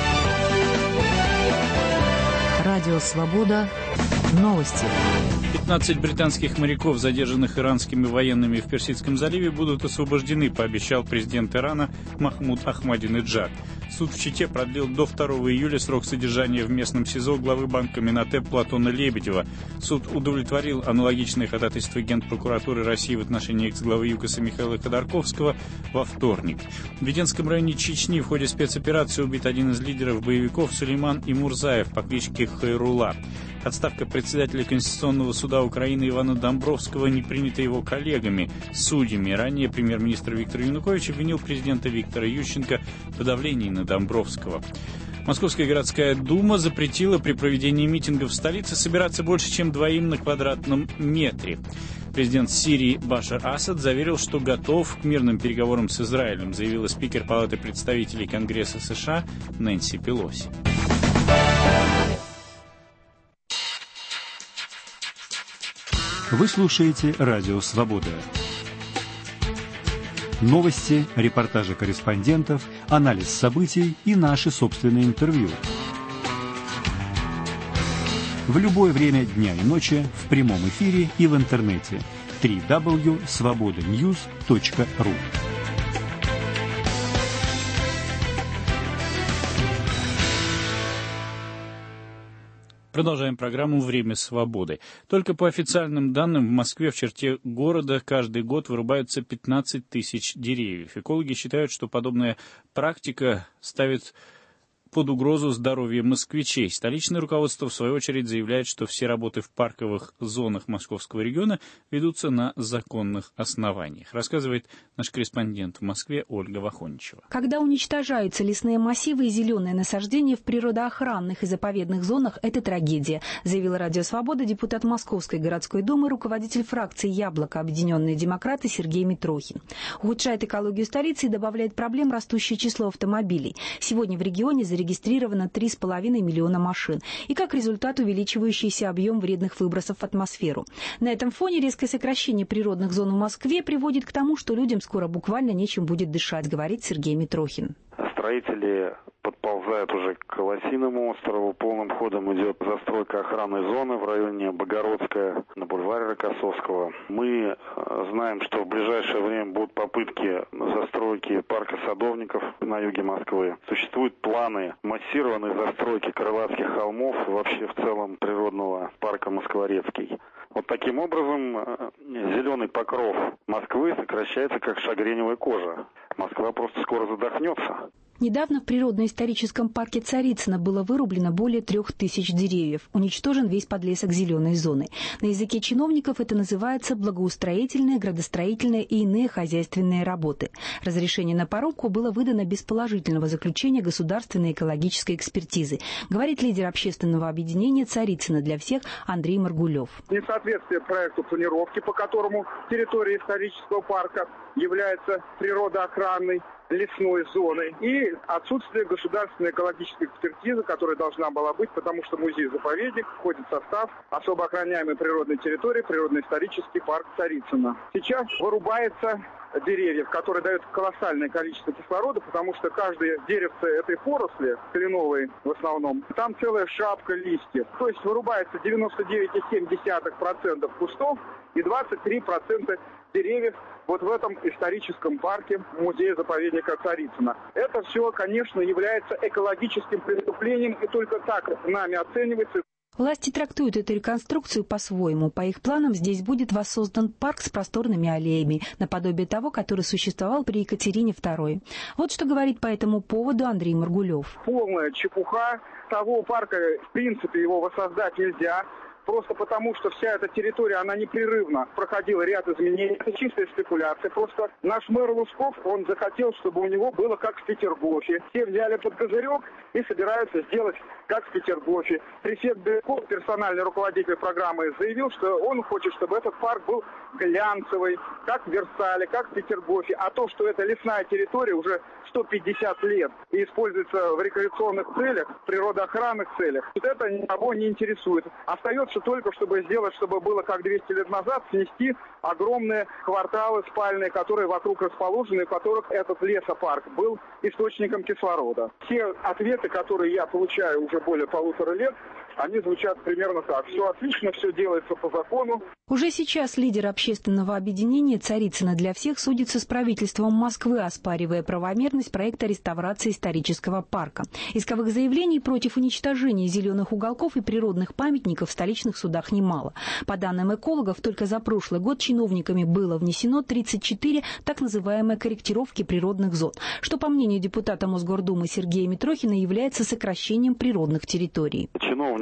Радио «Свобода». Новости. 15 британских моряков, задержанных иранскими военными в Персидском заливе, будут освобождены, пообещал президент Ирана Махмуд Ахмадинеджад. Суд в Чите продлил до 2 июля срок содержания в местном СИЗО главы банка Минатеп Платона Лебедева. Суд удовлетворил аналогичное ходатайство Генпрокуратуры России в отношении экс-главы ЮКОСа Михаила Ходорковского во вторник. В Веденском районе Чечни в ходе спецоперации убит один из лидеров боевиков Сулейман Имурзаев по кличке Хайрула. Отставка председателя Конституционного суда Украины Ивана Домбровского не принята его коллегами, судьями. Ранее премьер-министр Виктор Янукович обвинил президента Виктора Ющенко в давлении на Домбровского. Московская городская дума запретила при проведении митингов в столице собираться больше, чем 2 на квадратном метре. Президент Сирии Башар Асад заверил, что готов к мирным переговорам с Израилем, заявила спикер Палаты представителей Конгресса США Нэнси Пелоси. Вы слушаете «Радио Свобода». Новости, репортажи корреспондентов, анализ событий и наши собственные интервью. В любое время дня и ночи, в прямом эфире и в интернете. www.svobodanews.ru. Продолжаем программу «Время свободы». Только по официальным данным в Москве в черте города каждый год вырубаются 15 тысяч деревьев. Экологи считают, что подобная практика ставит под угрозу здоровье москвичей. Столичное руководство, в свою очередь, заявляет, что все работы в парковых зонах московского региона ведутся на законных основаниях. Рассказывает наш корреспондент в Москве Ольга Вахоничева. Когда уничтожаются лесные массивы и зеленые насаждения в природоохранных и заповедных зонах, это трагедия, заявил Радио Свобода депутат Московской городской думы, руководитель фракции «Яблоко», Объединенные демократы Сергей Митрохин. Ухудшает экологию столицы и добавляет проблем растущее число автомобилей. Сегодня в регионе зарегистрировано 3,5 миллиона машин и, как результат, увеличивающийся объем вредных выбросов в атмосферу. На этом фоне резкое сокращение природных зон в Москве приводит к тому, что людям скоро буквально нечем будет дышать, говорит Сергей Митрохин. Строители подползают уже к Лосиному острову. Полным ходом идет застройка охранной зоны в районе Богородская на бульваре Рокоссовского. Мы знаем, что в ближайшее время будут попытки застройки парка садовников на юге Москвы. Существуют планы массированной застройки Крылатских холмов и вообще в целом природного парка Москворецкий. Вот таким образом зеленый покров Москвы сокращается, как шагреневая кожа. Москва просто скоро задохнется. Недавно в природно-историческом парке Царицыно было вырублено более 3000 деревьев. Уничтожен весь подлесок зеленой зоны. На языке чиновников это называется благоустроительные, градостроительные и иные хозяйственные работы. Разрешение на порубку было выдано без положительного заключения государственной экологической экспертизы, говорит лидер общественного объединения «Царицыно для всех» Андрей Маргулев. Несоответствие проекту планировки, по которому территория исторического парка является природоохранной лесной зоной, и отсутствие государственной экологической экспертизы, которая должна была быть, потому что музей-заповедник входит в состав особо охраняемой природной территории природно-исторический парк Царицыно. Сейчас вырубается деревьев, которые дают колоссальное количество кислорода, потому что каждое деревце этой поросли, кленовой в основном, там целая шапка листьев. То есть вырубается 99,7% кустов и 23% деревьев вот в этом историческом парке музея-заповедника Царицыно. Это все, конечно, является экологическим преступлением, и только так нами оценивается. Власти трактуют эту реконструкцию по-своему. По их планам здесь будет воссоздан парк с просторными аллеями, наподобие того, который существовал при Екатерине II. Вот что говорит по этому поводу Андрей Маргулев. Полная чепуха. Того парка, в принципе, его воссоздать нельзя. Просто потому, что вся эта территория, она непрерывно проходила ряд изменений. Это чистая спекуляция. Просто наш мэр Лужков, он захотел, чтобы у него было как в Петергофе. Все взяли под козырек и собираются сделать как в Петергофе. Префект Беляков, персональный руководитель программы, заявил, что он хочет, чтобы этот парк был глянцевый, как в Версале, как в Петергофе. А то, что это лесная территория уже 150 лет и используется в рекреационных целях, в природоохранных целях, вот это никого не интересует. Остается только, чтобы сделать, чтобы было как 200 лет назад, снести огромные кварталы спальные, которые вокруг расположены, в которых этот лесопарк был источником кислорода. Все ответы, которые я получаю уже более 1,5 лет, они звучат примерно так. Все отлично, все делается по закону. Уже сейчас лидер общественного объединения «Царицыно для всех» судится с правительством Москвы, оспаривая правомерность проекта реставрации исторического парка. Исковых заявлений против уничтожения зеленых уголков и природных памятников в столичных судах немало. По данным экологов, только за прошлый год чиновниками было внесено 34 так называемые корректировки природных зон, что, по мнению депутата Мосгордумы Сергея Митрохина, является сокращением природных территорий. Чиновники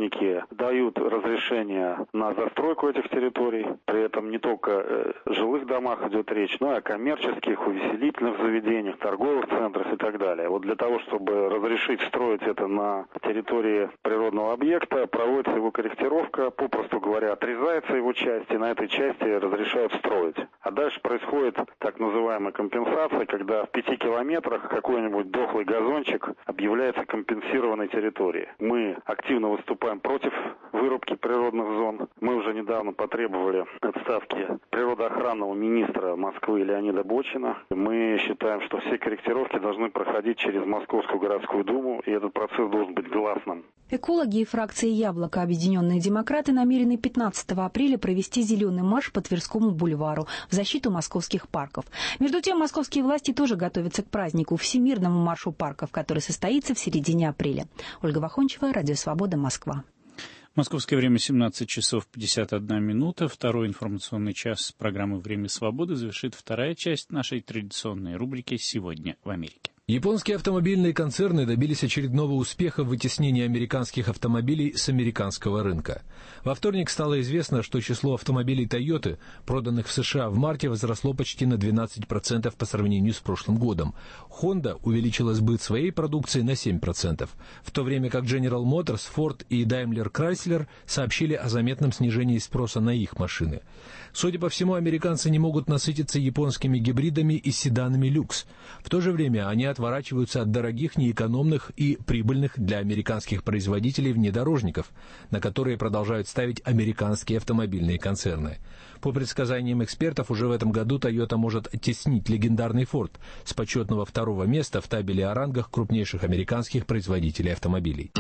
таможенники дают разрешение на застройку этих территорий. При этом не только о жилых домах идет речь, но и о коммерческих, увеселительных заведениях, торговых центрах и так далее. Вот для того, чтобы разрешить строить это на территории природного объекта, проводится его корректировка, попросту говоря, отрезается его часть, и на этой части разрешают строить. А дальше происходит так называемая компенсация, когда в 5 километрах какой-нибудь дохлый газончик объявляется компенсированной территорией. Мы активно выступаем против вырубки природных зон. Мы уже недавно потребовали отставки природоохранного министра Москвы Леонида Бочина. Мы считаем, что все корректировки должны проходить через Московскую городскую думу, и этот процесс должен быть гласным. Экологи и фракции «Яблоко» Объединенные демократы намерены 15 апреля провести зеленый марш по Тверскому бульвару в защиту московских парков. Между тем, московские власти тоже готовятся к празднику, Всемирному маршу парков, который состоится в середине апреля. Ольга Вахончева, Радио Свобода, Москва. Московское время 17 часов 51 минута. Второй информационный час программы «Время свободы» завершит вторая часть нашей традиционной рубрики «Сегодня в Америке». Японские автомобильные концерны добились очередного успеха в вытеснении американских автомобилей с американского рынка. Во вторник стало известно, что число автомобилей Toyota, проданных в США в марте, возросло почти на 12% по сравнению с прошлым годом. Honda увеличила сбыт своей продукции на 7%, в то время как General Motors, Ford и Daimler Chrysler сообщили о заметном снижении спроса на их машины. Судя по всему, американцы не могут насытиться японскими гибридами и седанами люкс. В то же время они отворачиваются от дорогих, неэкономных и прибыльных для американских производителей внедорожников, на которые продолжают ставить американские автомобильные концерны. По предсказаниям экспертов, уже в этом году Toyota может оттеснить легендарный Ford с почетного 2-го места в табеле о рангах крупнейших американских производителей автомобилей.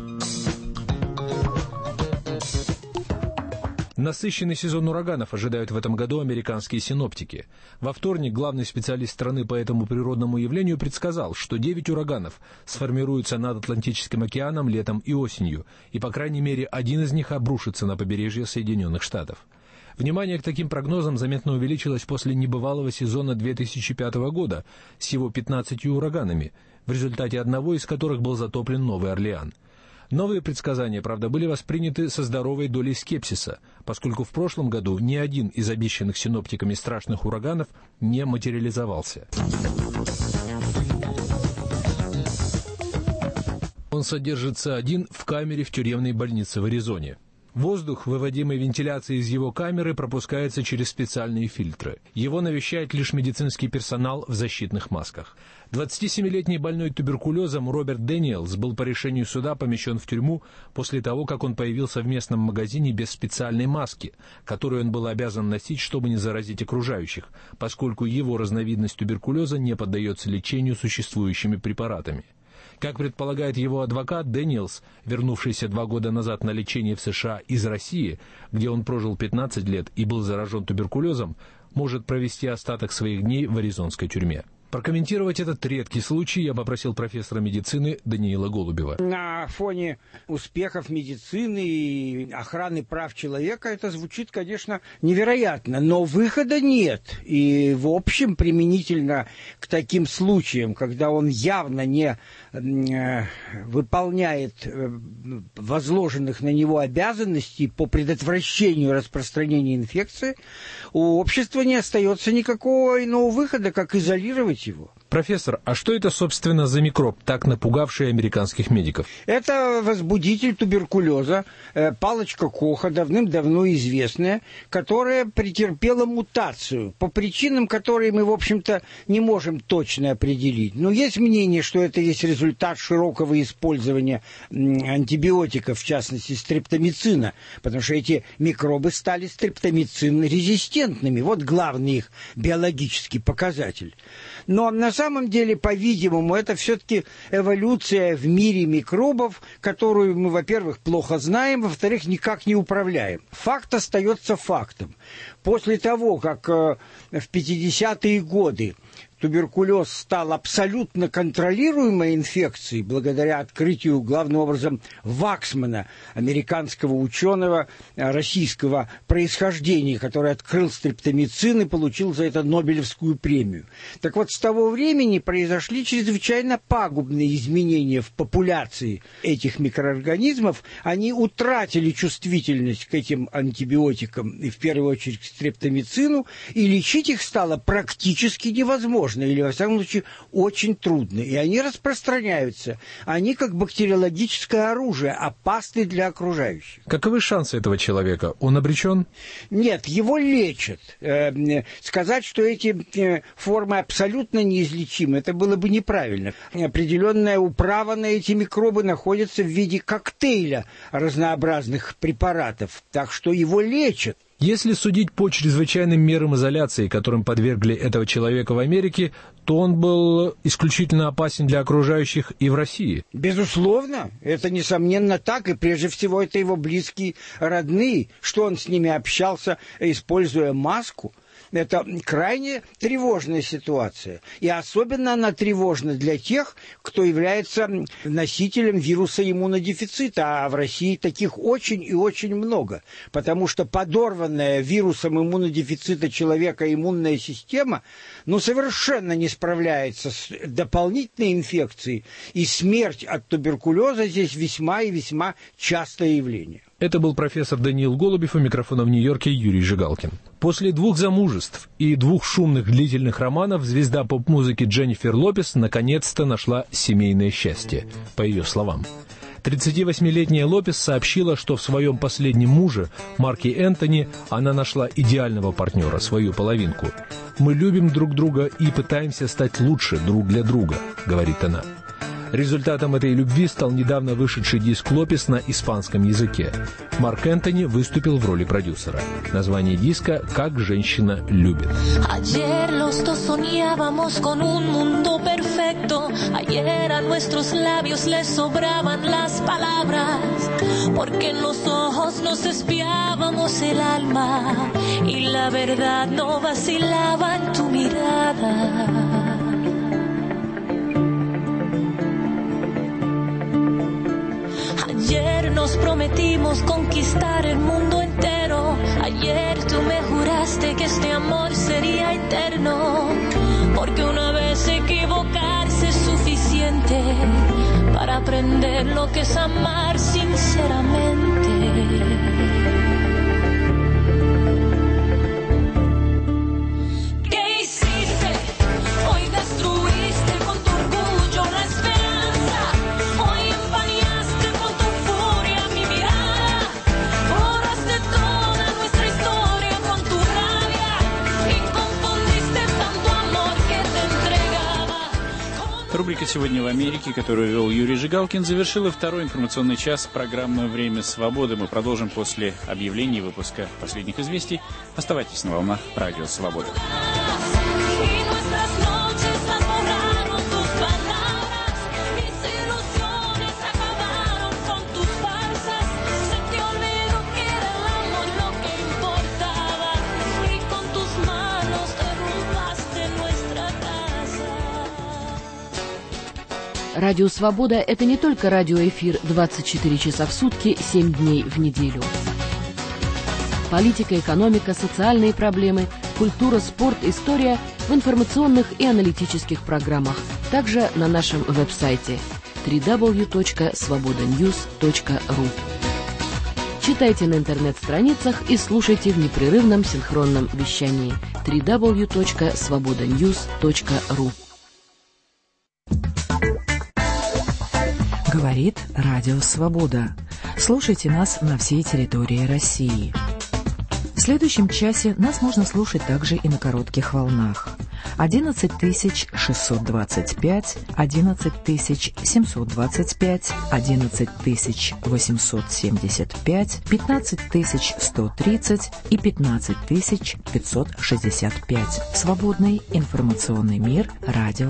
Насыщенный сезон ураганов ожидают в этом году американские синоптики. Во вторник главный специалист страны по этому природному явлению предсказал, что 9 ураганов сформируются над Атлантическим океаном летом и осенью, и, по крайней мере, один из них обрушится на побережье Соединенных Штатов. Внимание к таким прогнозам заметно увеличилось после небывалого сезона 2005 года с его 15 ураганами, в результате одного из которых был затоплен Новый Орлеан. Новые предсказания, правда, были восприняты со здоровой долей скепсиса, поскольку в прошлом году ни один из обещанных синоптиками страшных ураганов не материализовался. Он содержится один в камере в тюремной больнице в Аризоне. Воздух, выводимый вентиляцией из его камеры, пропускается через специальные фильтры. Его навещает лишь медицинский персонал в защитных масках. 27-летний больной туберкулезом Роберт Дэниелс был по решению суда помещен в тюрьму после того, как он появился в местном магазине без специальной маски, которую он был обязан носить, чтобы не заразить окружающих, поскольку его разновидность туберкулеза не поддается лечению существующими препаратами. Как предполагает его адвокат, Дэниелс, вернувшийся 2 года назад на лечение в США из России, где он прожил 15 лет и был заражен туберкулезом, может провести остаток своих дней в аризонской тюрьме. Прокомментировать этот редкий случай я попросил профессора медицины Даниила Голубева. На фоне успехов медицины и охраны прав человека это звучит, конечно, невероятно, но выхода нет. И, в общем, применительно к таким случаям, когда он явно не выполняет возложенных на него обязанностей по предотвращению распространения инфекции, у общества не остается никакого иного выхода, как изолировать его. Профессор, а что это, собственно, за микроб, так напугавший американских медиков? Это возбудитель туберкулеза, палочка Коха, давным-давно известная, которая претерпела мутацию, по причинам, которые мы, в общем-то, не можем точно определить. Но есть мнение, что это есть результат широкого использования антибиотиков, в частности, стрептомицина, потому что эти микробы стали стрептомицин-резистентными. Вот главный их биологический показатель. Но на самом деле, по-видимому, это все-таки эволюция в мире микробов, которую мы, во-первых, плохо знаем, во-вторых, никак не управляем. Факт остается фактом. После того, как в 50-е годы туберкулез стал абсолютно контролируемой инфекцией благодаря открытию, главным образом, Ваксмана, американского ученого российского происхождения, который открыл стрептомицин и получил за это Нобелевскую премию. Так вот, с того времени произошли чрезвычайно пагубные изменения в популяции этих микроорганизмов. Они утратили чувствительность к этим антибиотикам, и в первую очередь к стрептомицину, и лечить их стало практически невозможно, или, во всяком случае, очень трудно. И они распространяются. Они, как бактериологическое оружие, опасны для окружающих. Каковы шансы этого человека? Он обречен? Нет, его лечат. Сказать, что эти формы абсолютно неизлечимы, это было бы неправильно. Определенная управа на эти микробы находится в виде коктейля разнообразных препаратов, так что его лечат. Если судить по чрезвычайным мерам изоляции, которым подвергли этого человека в Америке, то он был исключительно опасен для окружающих и в России. Безусловно, это несомненно так, и прежде всего это его близкие родные, что он с ними общался, используя маску. Это крайне тревожная ситуация. И особенно она тревожна для тех, кто является носителем вируса иммунодефицита. А в России таких очень и очень много. Потому что подорванная вирусом иммунодефицита человека иммунная система совершенно не справляется с дополнительной инфекцией. И смерть от туберкулеза здесь весьма и весьма частое явление. Это был профессор Даниил Голубев, у микрофона в Нью-Йорке Юрий Жигалкин. После 2 замужеств и 2 шумных длительных романов звезда поп-музыки Дженнифер Лопес наконец-то нашла семейное счастье, по ее словам. 38-летняя Лопес сообщила, что в своем последнем муже, Марке Энтони, она нашла идеального партнера, свою половинку. «Мы любим друг друга и пытаемся стать лучше друг для друга», — говорит она. Результатом этой любви стал недавно вышедший диск Лопес на испанском языке. Марк Энтони выступил в роли продюсера. Название диска «Как женщина любит». Ayer los dos soñábamos con un mundo perfecto. Ayer a nuestros labios les sobraban las palabras. Porque en los ojos nos espiábamos el alma. Y la verdad no vacilaba en tu mirada. Ayer nos prometimos conquistar el mundo entero. Ayer tú me juraste que este amor sería eterno. Porque una vez equivocarse es suficiente para aprender lo que es amar sinceramente. Рубрика «Сегодня в Америке», которую вел Юрий Жигалкин, завершила второй информационный час программы «Время свободы». Мы продолжим после объявлений выпуска последних известий. Оставайтесь на волнах Радио Свобода. Радио «Свобода» — это не только радиоэфир 24 часа в сутки, 7 дней в неделю. Политика, экономика, социальные проблемы, культура, спорт, история в информационных и аналитических программах. Также на нашем веб-сайте www.svobodanews.ru. Читайте на интернет-страницах и слушайте в непрерывном синхронном вещании www.svobodanews.ru. Говорит Радио Свобода. Слушайте нас на всей территории России. В следующем часе нас можно слушать также и на коротких волнах. 11625, 11725, 11875, 15130 и 15565. Свободный информационный мир. Радио